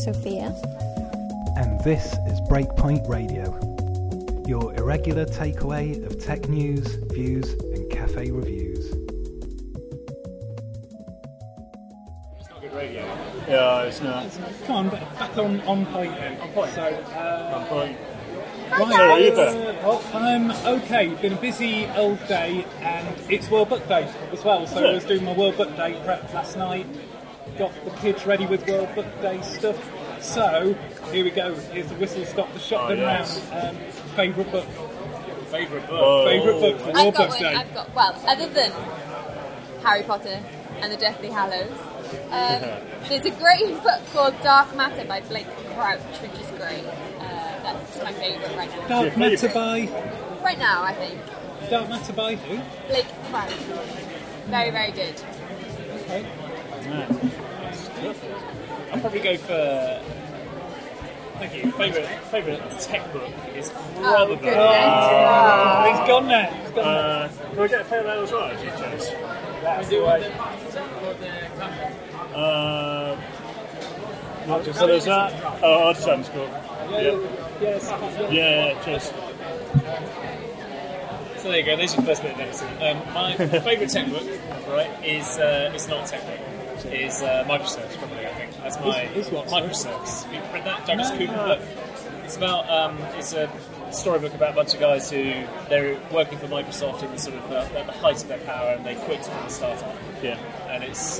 Sophia. And this is Breakpoint Radio, your irregular takeaway of tech news, views, and cafe reviews. It's not good radio. Yeah, it's not. Come on, back on point then. On point. So, On point. right, well, I'm okay. Been a busy old day, and it's World Book Day as well. So I was doing my World Book Day prep last night. Got the kids ready with World Book Day stuff. So here we go. Here's the whistle stop the shotgun round. Favourite book. Favourite book. Oh. Favourite book for World Book Day. Well, other than Harry Potter and the Deathly Hallows, there's a great book called Dark Matter by Blake Crouch, which is great. That's my favourite right now. Dark Matter by... Right now, I think. Dark Matter by who? Blake Crouch. Very, very good. Okay. I'll probably go for... Thank you. Favourite tech book is probably... goodness. He's gone now. He's gone now. Can we get a parallel as well, actually, Chase? That's the way. So there's that. Oh, Artisan's cool. Yes. Yeah, cheers. So there you go, there's your first bit of editing. My favourite tech book, right, is it's not a tech book, is Microservice, probably, I think. That's my Is what? Microservice. You read that? Douglas Cooper book. It's about it's a storybook about a bunch of guys who they're working for Microsoft in the sort of at the height of their power, and they quit to form a startup. Yeah. And it's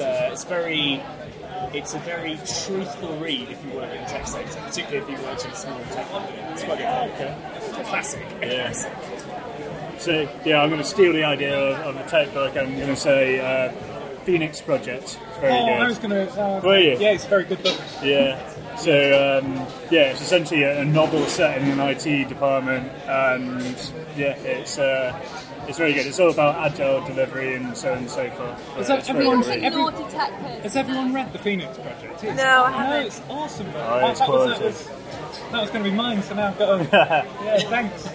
a very truthful read if you work in the tech sector, particularly if you work in a small tech company. It's quite good. Okay. It's a classic. Yeah. So, yeah, I'm going to steal the idea of the tech book. I'm going to say Phoenix Project. It's very good. I was going to... Were you? Yeah, it's a very good book. Yeah. So, it's essentially a novel set in an IT department, and it's very good. It's all about agile delivery and so on and so forth. Is that everyone? Naughty tech person. Has everyone read the Phoenix Project? No, I haven't. No, it's awesome. Oh, it's that quality. was going to be mine, so now I've got to... yeah, thanks.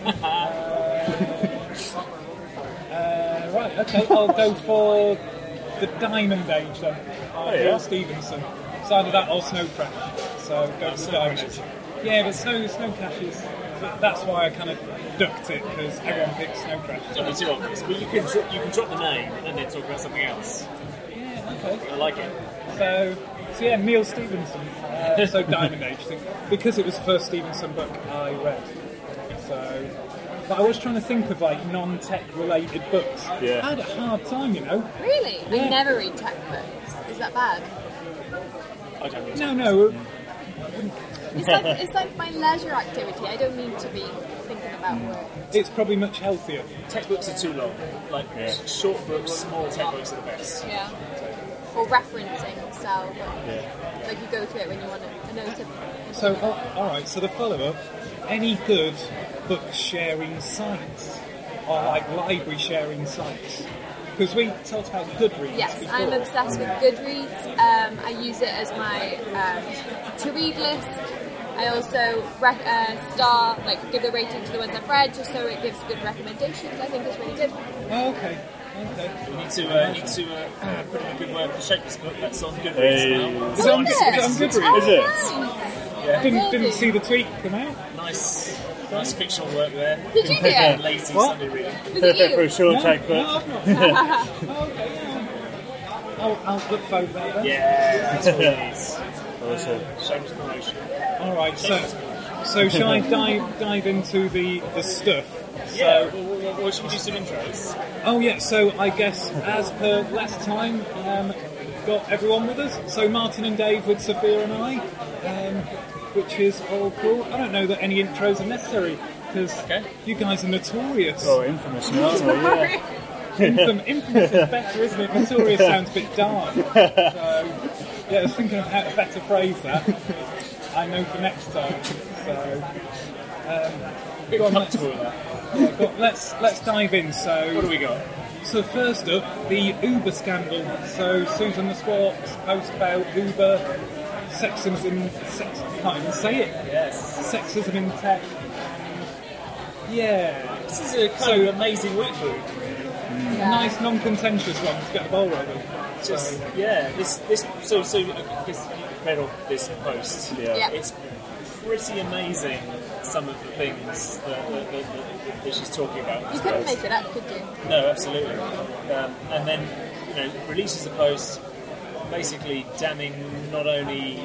Right, okay, I'll go for the Diamond Age then. Bill Stevenson. It's either that or Snow Crash. So go for the Diamond Age. Yeah, but Snow Crash that's why I kind of ducked it, because everyone picks Snow Crash. Don't be too obvious, but you can drop the name and then talk about something else. Yeah, okay. I like it. So yeah, Neil Stevenson. So Diamond Age thing, because it was the first Stevenson book I read. So, but I was trying to think of like non-tech related books. Yeah. I had a hard time, you know. Really? Yeah. I never read tech books. Is that bad? I don't read No. It's like my leisure activity. I don't need to be thinking about work. It's probably much healthier. Textbooks are too long. Like short books, small textbooks are the best. Yeah. Or referencing style books. Like you go to it when you want to know something. So, all right. So the follow-up: any good book sharing sites or like library sharing sites? Because we talked about Goodreads. Yes, before. I'm obsessed with Goodreads. I use it as my to-read list. I also give the rating to the ones I've read, just so it gives good recommendations. I think it's really good. Oh, okay. You need to put in a good word to shape this book. That's on Goodreads now. Is it on Goodreads? Is it? Nice. Yeah. Didn't see the tweet come out. Nice fictional work there. Did you do it? Lazy What? Sunday reading. Was it Perfect for a you? short tech book. No, I've not. Oh, okay, yeah. I'll look for that then. Yeah, that's what it is. Awesome. Shameless promotion. All right, so shall I dive into the stuff? Yeah, well, should we do some intros? Oh yeah, so I guess as per last time, got everyone with us. So Martin and Dave with Sophia and I, which is all cool. I don't know that any intros are necessary, because you guys are notorious. Oh, infamous now, aren't we? Yeah. Infamous is better, isn't it? Notorious sounds a bit dark. So, yeah, I was thinking of how to better phrase that. I know for next time. So, go on, let's dive in. So, What do we got? So first up, the Uber scandal. So Susan the Squawks post about Uber, sexism. Can't even say it. Yes. Sexism in tech. Yeah. This is a kind of amazing week for you. A nice non-contentious one to get the ball rolling. Just, So, yeah, this so I guess read all this post. Yeah. It's pretty amazing, some of the things that she's talking about. You couldn't make it up, could you? No, absolutely. And then, releases a post basically damning not only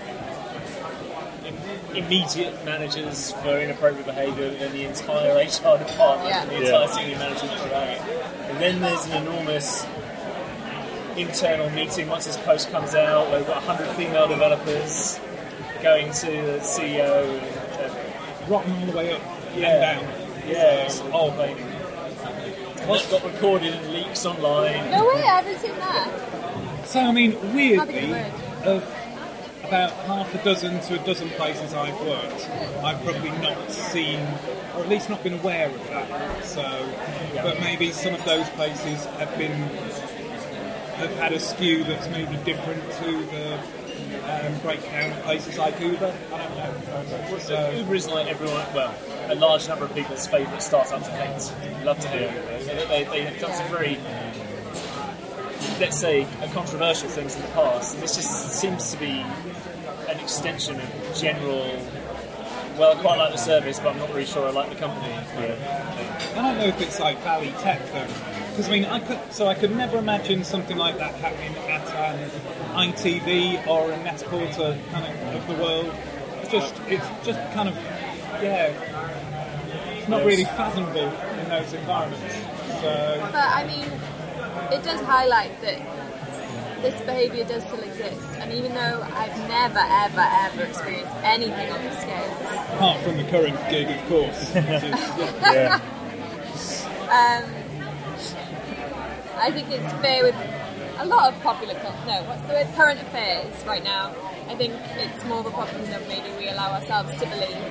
immediate managers for inappropriate behaviour, but then the entire HR department, Yeah. the entire senior management for that. And then there's an enormous internal meeting once this post comes out, where we've got 100 female developers going to the CEO and Rotten all the way up and down. yeah, it's all baby. That got recorded and leaks online. No way, I haven't seen that. So, I mean, weirdly, Having a word. of about half a dozen to a dozen places I've worked, I've probably not seen, or at least not been aware of that. So, but maybe some of those places have had a skew that's maybe different to the breakdown of places like Uber. I don't know. So, Uber is like a large number of people's favourite startup to hate. Love to hear it. They have done some very, let's say, controversial things in the past. And this just seems to be an extension of general, well, I quite like the service, but I'm not really sure I like the company. I don't know if it's like Valley Tech though, because I mean, I could never imagine something like that happening at an ITV or a Net-a-Porter kind of the world. It's just kind of, it's not really fathomable in those environments. So, But I mean, it does highlight that this behaviour does still exist, and even though I've never, ever, ever experienced anything on this scale, apart from the current gig, of course. Which is, I think it's fair with a lot of current affairs right now. I think it's more of a problem than maybe we allow ourselves to believe.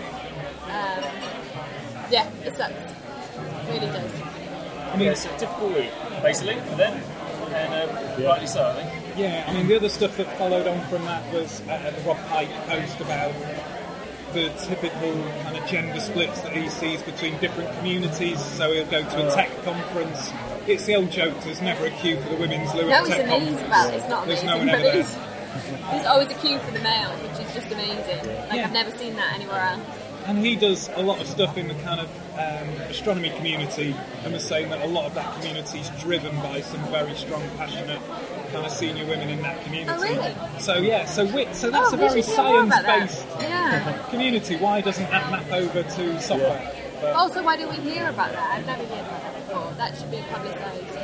It sucks. It really does. I mean, it's a difficult week, basically, for them, and rightly so, I think. yeah, I mean, the other stuff that followed on from that was the Rob Pike post about the typical kind of gender splits that he sees between different communities. So he'll go to a tech conference. It's the old joke, there's never a queue for the women's loo No, at a it's tech amazing conference. about it. It's not There's amazing, no one but ever it there. there's always a queue for the males, which is just amazing. Like, Yeah. I've never seen that anywhere else. And he does a lot of stuff in the kind of astronomy community, and was saying that a lot of that community is driven by some very strong, passionate kind of senior women in that community. Oh, really? So so that's a we very should hear more about that. science-based Yeah. community. Why doesn't that map over to software? But, Also, why don't we hear about that? I've never heard about that before. That should be publicised.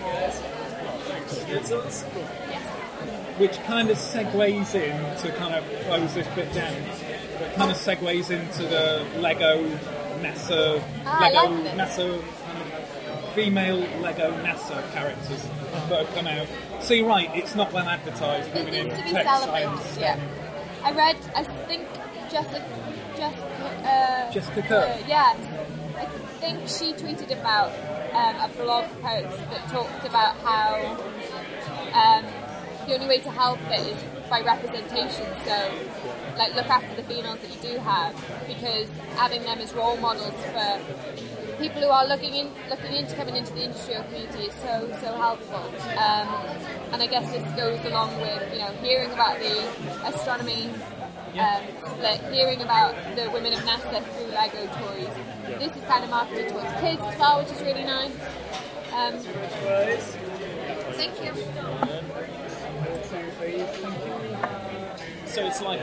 Yes. which kind of segues in to kind of close this bit down. It kind of segues into the Lego NASA, I Lego like this. NASA kind of female Lego NASA characters that have come out. So you're right, it's not well advertised. It Women in needs to be tech celebrated. science. Yeah. I think Jessica Kerr. yes. I think she tweeted about a blog post that talked about how the only way to help it is by representation. So, like, look after the females that you do have, because having them as role models for people who are looking into coming into the industry or community is so helpful. And I guess this goes along with hearing about the astronomy split, hearing about the women of NASA through Lego toys. This is kind of marketed towards kids as well, which is really nice. Thank you. So it's like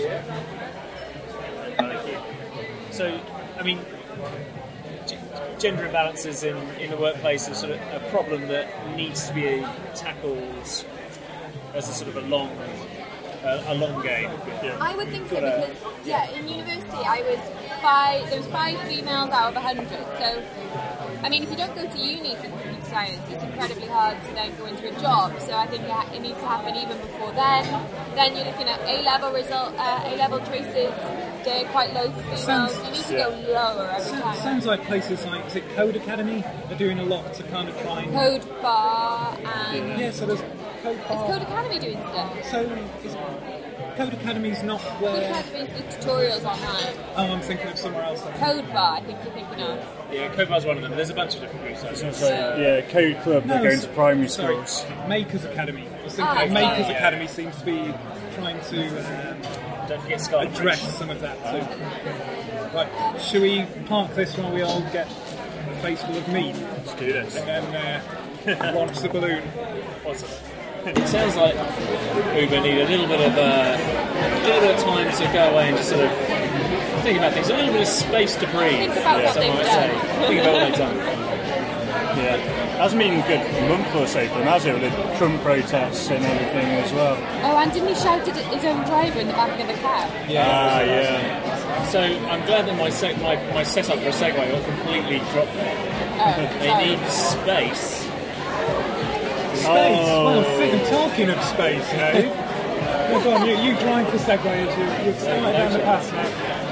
so I mean, gender imbalances in the workplace is sort of a problem that needs to be tackled as a sort of a long game. I would think so, because in university there was 5 females out of 100. So, I mean, if you don't go to uni for computer science, it's incredibly hard to then go into a job. So I think it needs to happen even before then. Then you're looking at A-level choices. They're quite low for females. You need to go lower every time. Sounds like places like, is it Code Academy? They're doing a lot to kind of try and... Code Bar and... Yeah, so there's Code Bar. Is Code Academy doing stuff? So Code Academy's not where... Code Academy is the tutorials online. Oh, I'm thinking of somewhere else. Code Bar, I think you're thinking of. Yeah, Code Bar's one of them. There's a bunch of different groups. Code Club, they're going to primary sorry, schools. Makers Academy. I was thinking Oh, Makers sorry. Academy seems to be trying to Don't forget Sky. address some of that too. Right, should we park this while we all get a face full of meat Let's do this. and then launch the balloon? What's it? It sounds like Uber need a little bit of time to go away and just sort of think about things. A little bit of space to breathe. Think about what some they've might done. say. Think about what they've done. Yeah. Hasn't been a good month or so for him, has it? With the Trump protests and everything as well. Oh, and didn't he shout at his own driver in the back of the cab? Yeah. So I'm glad that my setup for a Segway got completely dropped there. They Sorry. need space. Space. Oh. Well, talking of space, Dave. Well, go on, you drive the Segway as you've started down the path now.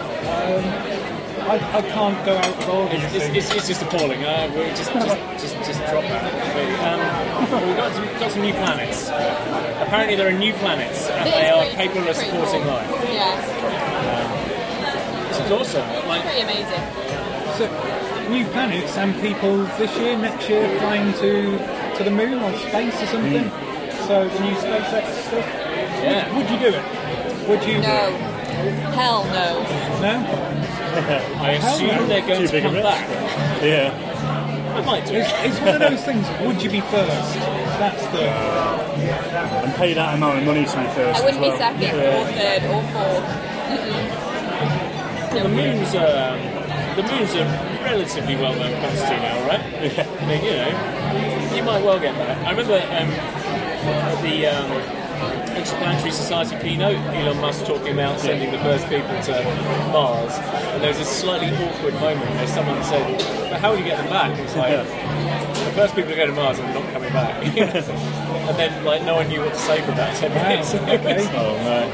I can't go out of all these things. It's just appalling. We'll just drop that. We've got some new planets. Apparently there are new planets and they are capable of supporting cool. life. Yeah, This is awesome. Like, pretty amazing. So, new planets and people this year, next year, flying to the moon or space or something. So the new SpaceX stuff. yeah. Would you do it? Would you? No. Hell no. No? I assume they're going Too to big a come risk. back. Yeah. I might do. It's one of those things. Would you be first? That's the. And pay that amount of money to be first. I wouldn't as be well. second or third or fourth. The moon's a relatively well-known quantity now, right? I mean, you might well get that. I remember at the Interplanetary Society keynote, Elon Musk talking about sending the first people to Mars, and there was a slightly awkward moment where someone said, "But how would you get them back?" It's like, the first people to go to Mars are not coming back. And then, like, no one knew what to say for about 10 minutes. Okay. Oh, no.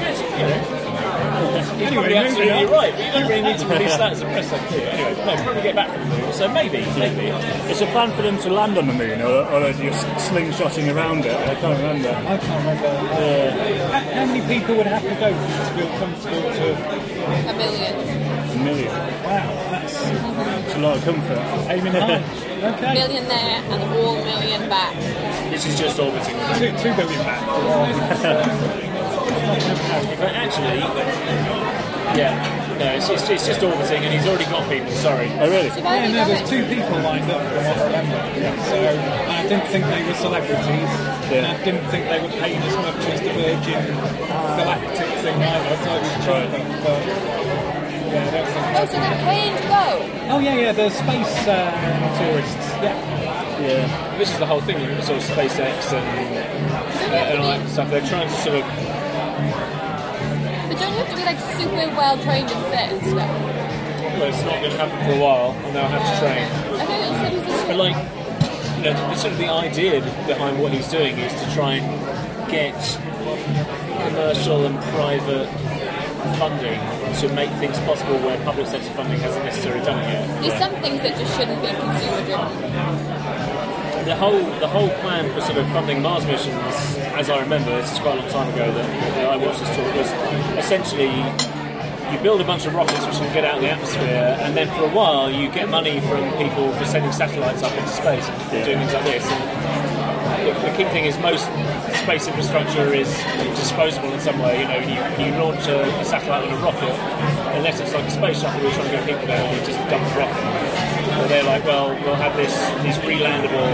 You're Anyway, probably absolutely moving on. right, but you don't really need to release that as a press thing, do you? Anyway, no, probably get back from the moon, so maybe. Is the plan for them to land on the moon, or are they just slingshotting around it? I can't remember. I can't remember. How many people would have to go for you to feel comfortable to? A million. A million. Wow, that's It's a lot of comfort. aiming high. A Okay. million there and all million back. This is just orbiting. 2 billion back. But actually, no, it's just orbiting, and he's already got people. Sorry. Oh, really? So why Yeah, have you no, done there's it? 2 people lined up from what I remember. So I didn't think they were celebrities, and I didn't think they were paid as much as the Virgin Galactic thing either. I thought it was cheaper, but yeah, I don't think. Oh, so they're paying to go? Oh yeah, the space tourists. Yeah. Yeah. This is the whole thing. Sort of SpaceX and all that stuff. They're trying to sort of. But don't you have to be like super well trained and fit and stuff? Well, it's not going to happen for a while, and they'll have to train. I thought you said he was But like, the sort of the idea behind what he's doing is to try and get commercial and private funding to make things possible where public sector funding hasn't necessarily done it yet. There's some things that just shouldn't be consumer driven. The whole plan for sort of funding Mars missions, as I remember, this is quite a long time ago that I watched this talk, was essentially you build a bunch of rockets which can get out of the atmosphere, and then for a while you get money from people for sending satellites up into space and doing things like this. And the key thing is most space infrastructure is disposable in some way. You launch a satellite on a rocket, unless it's like a space shuttle we're trying to get people there, you just dump the rocket. But they're like, well, we'll have these relandable,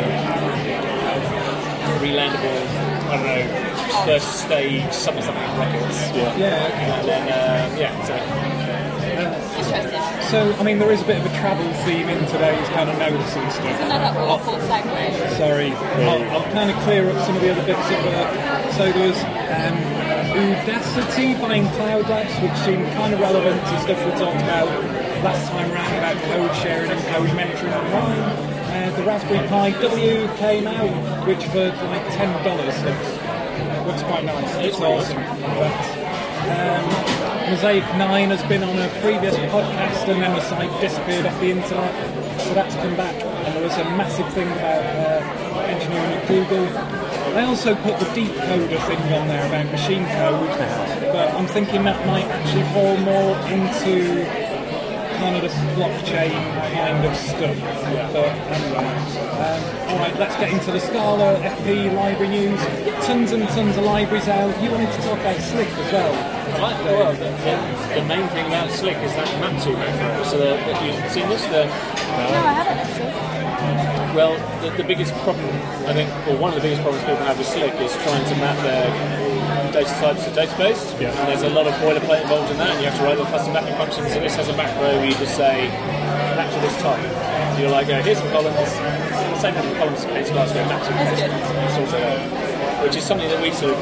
I don't know, first stage something rockets. Yeah. Okay. And then, so Interesting. So I mean, there is a bit of a travel theme in today's kind of notes and stuff. It's another awful segue. Sorry, I'll kind of clear up some of the other bits of so there was Udacity buying Cloud Labs, which seemed kind of relevant to stuff we talked about last time round about code sharing and code mentoring online. The Raspberry Pi W came out, which for like $10 looks quite nice. It's awesome. But, Mosaic 9 has been on a previous podcast and then the site disappeared off the internet, so that's come back. And there was a massive thing about engineering at Google. I also put the decoder thing on there about machine code, but I'm thinking that might actually fall more into kind of the blockchain kind of stuff. But anyway, all right, let's get into the Scala FP library news. Tons and tons of libraries out. You wanted to talk about Slick as well. Well, the main thing about Slick is that map2 macro. So you've seen this? No, I haven't actually. Well, the biggest problem, I think, or one of the biggest problems people have with Slick is trying to map their data types to database. Yeah. And there's a lot of boilerplate involved in that, and you have to write the custom mapping functions. And this has a macro where you just say, map to this type. So you're like, here's some columns, same number of columns as case class, go map to case class. Sort it out. Which is something that we sort of,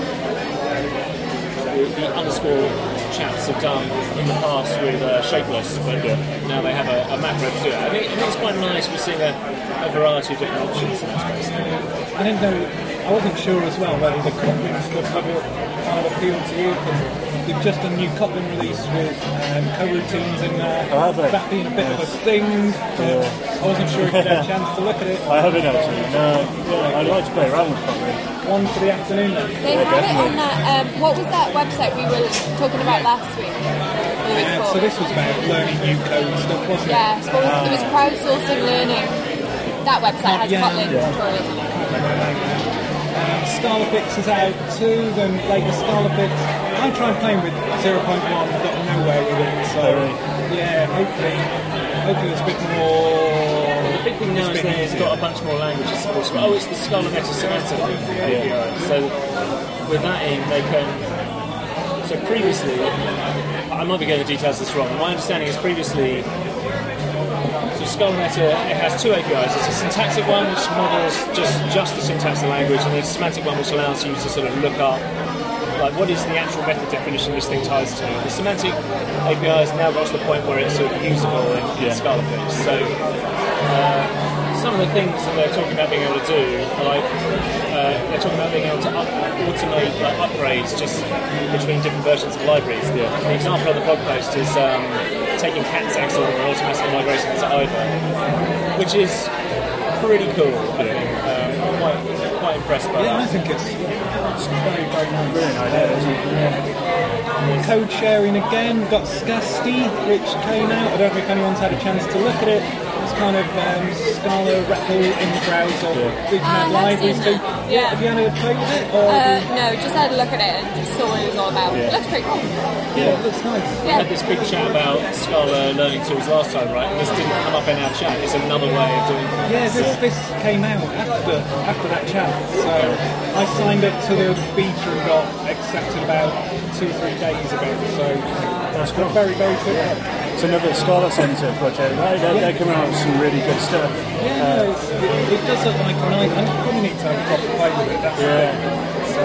the underscore chaps have done in the past with Shapeless, but now they have a macro to do it. I think it's quite nice. We're seeing a variety of different options in that space. I didn't know, I wasn't sure as well whether the Kotlin stuff would kind of appeal to you, because they've just a new Kotlin release with coroutines in there. That being a bit of a thing, but I wasn't sure if you had a chance to look at it. I haven't actually, no. I'd like to play around with Kotlin. One for the afternoon then. They have it on that, what was that website we were talking about last week? Or the week before? So this was about learning new code stuff, wasn't it? Yeah, so it was crowdsourcing learning. That website has Kotlin tutorials on it. Scalafix is out too, then latest Scalafix. I tried playing with 0.1, got nowhere with it, so hopefully it's a bit more. The big thing now is that it's got a bunch more languages supported. Oh, it's the Scala Meta Semantic API. So with that in, they can. So previously, I might be getting the details of this wrong. My understanding is previously. So Scala Meta, it has two APIs. It's a syntactic one which models just the syntax of the language, and there's a semantic one which allows you to sort of look up like what is the actual method definition this thing ties to. The semantic API has now got to the point where it's sort of usable in Scalafix. So some of the things that they're talking about being able to do, like they're talking about being able to automate upgrades just between different versions of libraries. An example of the blog post is taking Cat's Excel and automatically migrating it to Ivor, which is pretty cool. I think I'm quite impressed by that. I think it's very, very nice. Brilliant idea. Code sharing again. Got Scasti, which came out. I don't know if anyone's had a chance to look at it. It's kind of Scala REPL in the browser. We can add libraries too. Yeah. Have you had a play with it? Or no, just had a look at it and just saw what it was all about. It looks pretty cool. Yeah, it looks nice. We had this big chat about Scala learning tools last time, right? And this didn't come up in our chat. It's another way of doing things. Yeah, this came out after that chat. So I signed up to the beta and got accepted about 2 or 3 days ago. So that's very, very cool. It's another Scala Centre project, right? They're coming out with some really good stuff. Yeah, it does look like a nice. I probably need to have a proper play with it. That's so,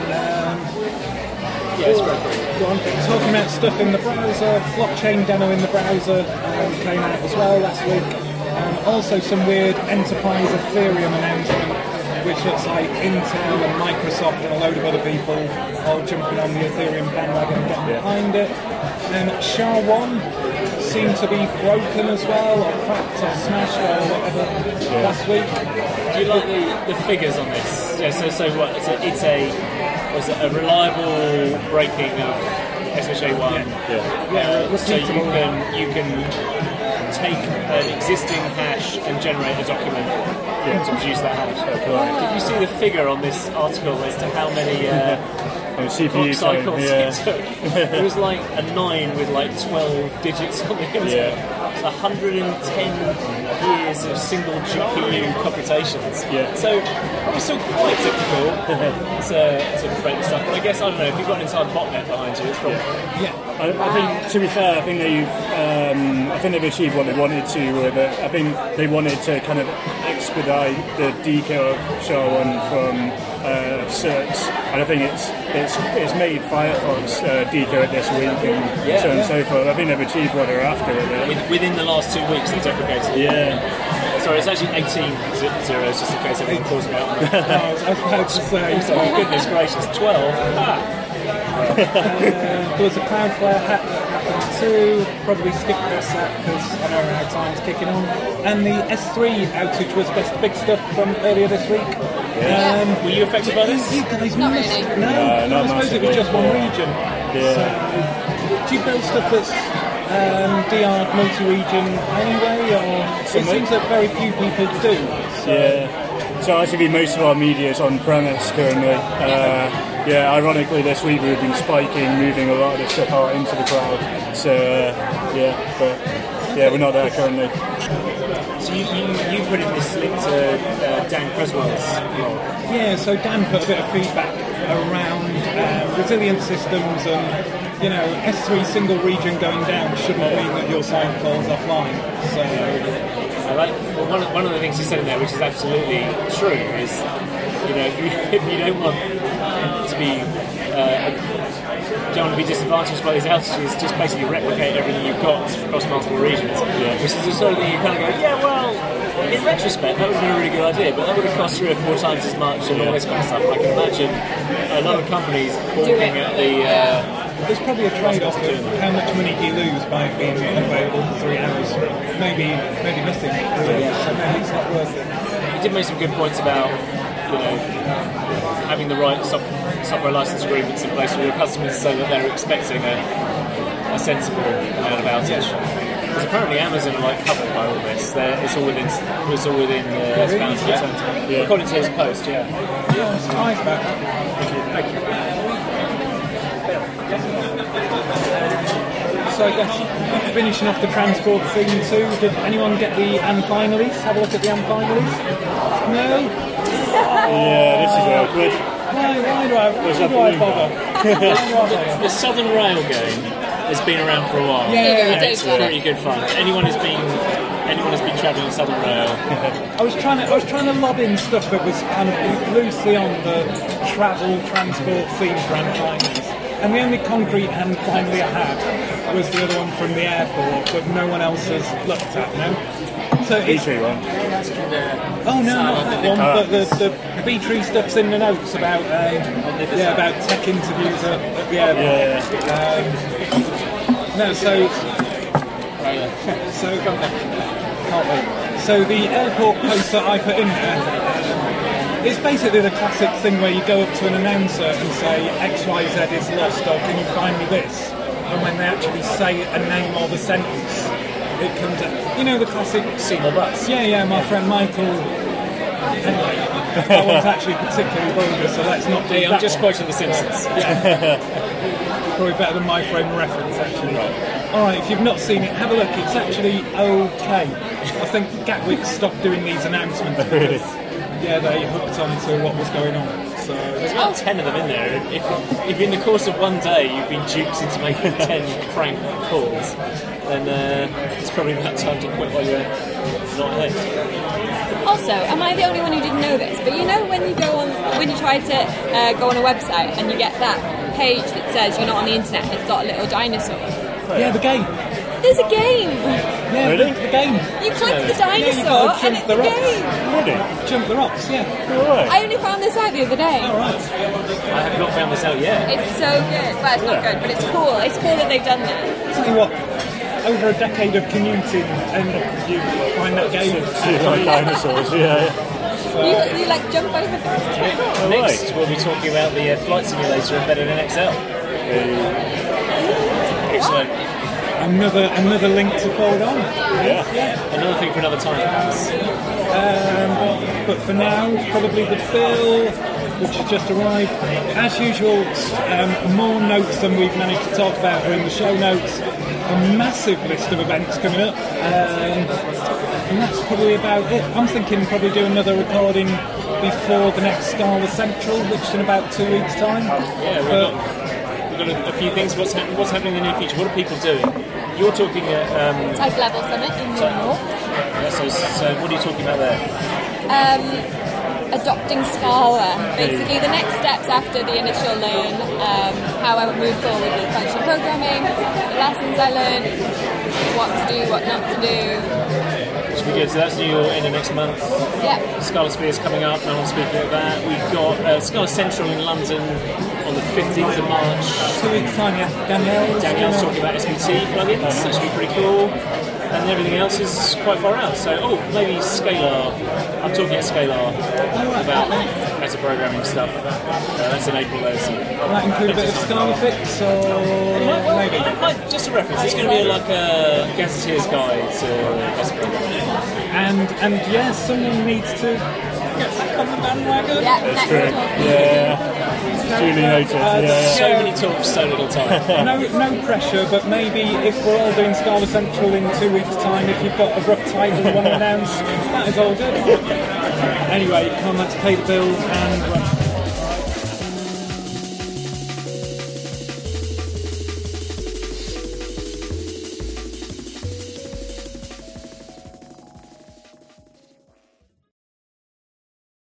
it's great. Talking about stuff in the browser, blockchain demo in the browser came out as well last week. Also some weird enterprise Ethereum announcement, which looks like Intel and Microsoft and a load of other people all jumping on the Ethereum bandwagon and getting behind it. SHA-1 seemed to be broken as well, or cracked or smashed or whatever last week. Do you like the figures on this? Yeah, so what? It's a reliable breaking of SHA-1. So you can take an existing hash and generate a document to produce that hash. Did you see the figure on this article as to how many CPU cycles it took? It was like a 9 with like 12 digits on the end. It's 110 years of single GPU computations. So probably still quite difficult to create this stuff. But I guess, I don't know, if you've got an entire botnet behind you, it's probably... I think, to be fair, I think they've achieved what they wanted to with it. I think they wanted to kind of expedite the decal of SHA-1 from certs, and I think it's made Firefox decal it this week and so on and so forth. I think they've achieved what they're after with it. Within the last 2 weeks, they deprecated it. Sorry, it's actually 18 zeros, just in case anyone calls me out. I was about to say. Oh, goodness gracious, 12. There was a Cloudflare hack that happened too. Probably skipped this because I know how time's kicking on. And the S3 outage was the big stuff from earlier this week. Were you affected by this? Not really. No, I suppose it was just one region. Yeah. So, do you build stuff that's DR multi-region anyway, or it seems that very few people do. So. Yeah. So actually, most of our media is on premise currently. Ironically, this week we've been spiking, moving a lot of the stuff out into the cloud. So we're not there currently. So you put in this link to Dan Creswell's blog. Yeah, so Dan put a bit of feedback around resilient systems and, S3 single region going down shouldn't mean that your site falls offline. So, one of the things he said in there, which is absolutely true, is if you don't want to be don't want to be disadvantaged by these outages, just basically replicate everything you've got across multiple regions. Yeah. Which is the sort of thing you kind of go, in retrospect, that would have been a really good idea, but that would have cost 3 or 4 times as much and all this kind of stuff. I can imagine a lot of companies balking at the... There's probably a trade-off of how much money do you lose by being unavailable for 3 hours. Maybe missing it. So maybe it's not worth it. You did make some good points about, having the right software license agreements in place with your customers so that they're expecting a sensible amount of outage. Because apparently Amazon are covered by all this. It's all within the bounds of eternity. Yeah. According to his post, Yeah, I'm surprised about that. Thank you. So I guess finishing off the transport thing too. Did anyone get the finalies? Have a look at the finalies? No? Yeah, this is awkward. Why do I bother? The Southern Rail game has been around for a while. Yeah, and it's pretty good fun. Anyone who's been travelling on Southern Rail. I was trying to lob in stuff that was kind of loosely on the travel transport theme for finalies. And the only concrete hand finally I had was the other one from the airport, but no one else has looked at, no? So B-Tree one. Oh no, not that one, but the B-Tree stuff's in the notes about about tech interviews at the airport. Can't wait. So the airport post that I put in there, it's basically the classic thing where you go up to an announcer and say XYZ is lost, or can you find me this? And when they actually say a name or the sentence, it comes up. The classic Seymour Butts. Yeah, my friend Michael. Anyway, that one's actually particularly vulgar, so let's not do that. I'm just quoting The Simpsons. Probably better than my frame reference, actually. Alright, if you've not seen it, have a look. It's actually okay. I think Gatwick stopped doing these announcements because they hooked onto what was going on. So there's about 10 of them in there. If in the course of one day you've been duped into making 10 prank calls, then it's probably about time to quit while you're not ahead. Also, am I the only one who didn't know this? But when you try to go on a website and you get that page that says you're not on the internet, it's got a little dinosaur. Yeah, the game. There's a game. Yeah, really? The game. You click the dinosaur and it's a game. Really? Jump the rocks, yeah. Right. I only found this out the other day. All right. I have not found this out yet. It's so good. Well, it's not good, but it's cool. It's cool that they've done that. Tell you what, over a decade of commuting, and you find that game. Like dinosaurs, yeah. You jump over things. Next, we'll be talking about the flight simulator embedded in Excel. Excellent. Another link to forward on. Yeah. Another thing for another time, perhaps. But for now, probably the bill, which has just arrived. As usual, more notes than we've managed to talk about are in the show notes. A massive list of events coming up. And that's probably about it. I'm thinking probably do another recording before the next Scala Central, which is in about 2 weeks' time. Yeah, we've got a few things. What's happening in the near future? What are people doing? You're talking at... Type Level Summit in New York. So what are you talking about there? Adopting Scala. Basically, the next steps after the initial learn, how I would move forward with functional programming, the lessons I learned, what to do, what not to do. Should be good. So that's New York in the next month. Yeah. Scala Sphere is coming up. No one's speaking at that. We've got Scala Central in London on the 15th of March. 2 weeks' time, yeah. Danielle's talking about SBT plugins. That should be pretty cool. And everything else is quite far out. So, maybe Scalar. I'm talking at Scalar about programming stuff. That's in April though. So. Will that include a bit of Scala-Fix or maybe? Just a reference. It's going to be like a gazetteer's guide to best programming. And yes, someone needs to get back on the bandwagon. Yeah, That's next true. talk. Yeah. Duly noted. Yeah. So many talks, so little time. No pressure, but maybe if we're all doing Scala Central in 2 weeks' time, if you've got a rough title you want to announce, that is all good. Anyway, come, let's pay the bills and run.